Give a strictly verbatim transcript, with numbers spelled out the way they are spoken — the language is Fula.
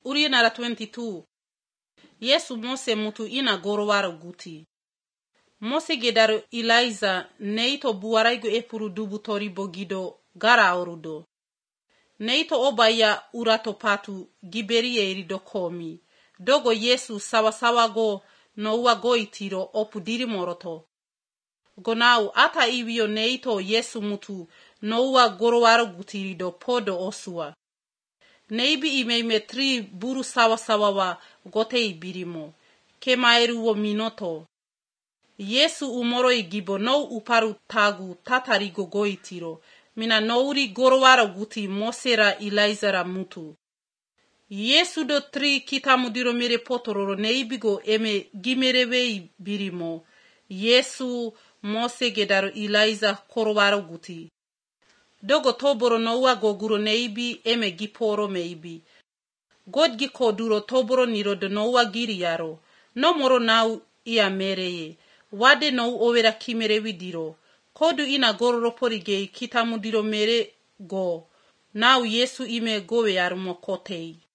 uri nara twenty-two. Yesu Mose mutu ina gorowaro guti. Mose gedaro Eliza neito buwaraigo epuru dubu toribo gido gara orudo. Neito obaya urato patu giberie irido komi. Dogo Yesu sawa sawa go no ua goitiro opu diri moroto. Gonau ata iwio neito Yesu mutu no ua gorowaro gutirido podo osua. Neibi imeime tri buru sawa sawa wa gote ibirimo. Kemaeru wo minoto. Yesu umoro igibo no uparu tagu tatarigo goitiro. Mina nouri gorowaro guti Mosera Elizara mutu. Yesu do tri kitamudiro mere potororo neibigo eme gimerewe birimo. Yesu Mose gedaro Eliza korowaro guti. Dogo toboro noua goguro neibi eme giporo meibi. God gikoduro toboro nirodo noua giri yaro. No moro nau ia mereye. Wade nou owera kimerewi diro. Kodu ina gororo porige kitamudiro mere go. Nau Yesu ime gowe yarumo kotei.